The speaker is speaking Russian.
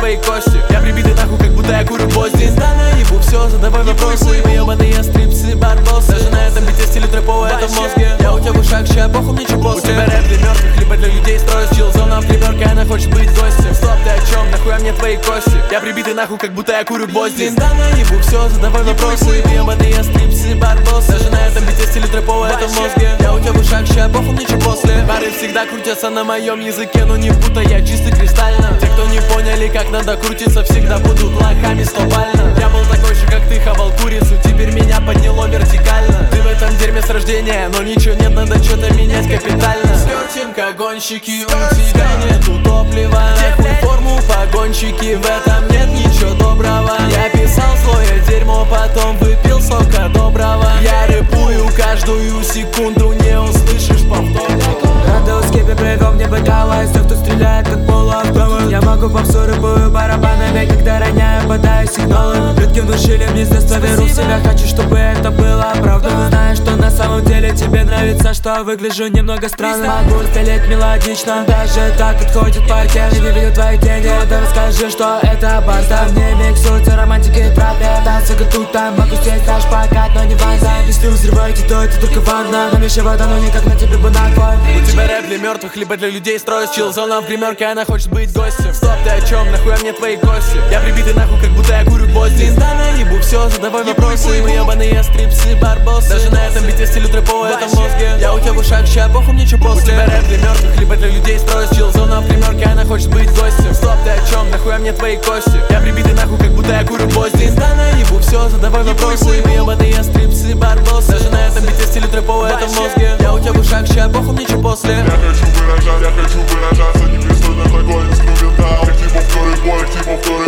твои кости. Я прибитый нахуй, как будто я курю гвозди. Инста наебу, все, задавай вопросы. Мы ебаные стрипсы, барбосы. Даже на этом бите стиле трэпового, это в мозге. Я у тебя в ушах, ща похуй мне чё после. У тебя рэп для мертвых, либо для людей строишь. Чилзона в гримерке, она хочет быть гостем. Стоп, ты о чем? Нахуя мне твои кости? Я прибитый нахуй, как будто я курю гвозди. Инста наебу, все, задавай вопросы. Мы ебаные стрипсы, барбосы. Даже на этом бите стиле трэпового, это в мозге. Я у тебя в ушах, ща похуй мне чё после. Бары всегда крутятся на моем языке, но не путай, я чистый кристально. Те, кто не поняли, как надо крутиться, всегда будут лохами стопально. Я был такой же, как ты, хавал курицу, теперь меня подняло вертикально. Ты в этом дерьме с рождения, но ничего нет, надо что-то менять капитально. Слетим, как гонщики, у тебя нету топлива. Нахуй форму погонщики, в этом нет ничего доброго. Я писал свое дерьмо, потом выпил сока доброго. Я рэпую каждую секунду, не услышишь повторно. Радиус кипи привел мне бокала из тех, кто стреляет как полуавтомат. Я могу попсу рыбую барабанами, когда роняю, подаю сигналы. Предки внушили мне с детства, веру в себя, хочу, чтобы это было правда. Знаешь, что на самом деле тебе нравится, что выгляжу немного странно. Могу стрелять мелодично, даже так отходит паркер. Не видел твои тени, да расскажи, что это барда. Мне миксуются романтики и трапе. Танцы тут там, могу сесть наш покат, но не ванза. Если вы взрываете, то это только ванна. На мише вода, но никак на тебе бы наквой. У тебя рэп для мертвых, либо для людей строишь. Чилзона в гримерке, она хочет быть гостем. Стоп, ты о чем? Нахуя мне твои кости? Я прибитый нахуй, как будто я курю гвозди. Инста наебу, все, задавай вопросы. Мы ебаные стрипсы, барбосы. Даже на этом бите стиле трэпового, это в мозге. Я у тебя в ушах, ща похуй мне чё после. У тебя рэп для мертвых, либо для людей строишь. Чилзона в гримерке, она хочет быть гостем. Стоп, ты о чем? Нахуя мне твои кости? Я прибитый нахуй, как будто я курю гвозди. Инста наебу, все, задавай вопросы. Мы ебаные стрипсы, барбосы. Даже на этом бите стиле трэпового, это в мозге. Я у тебя в ушах, ща похуй мне чё после. Я хочу выражаться непристойно, такой инструментал. Коллектив повторы,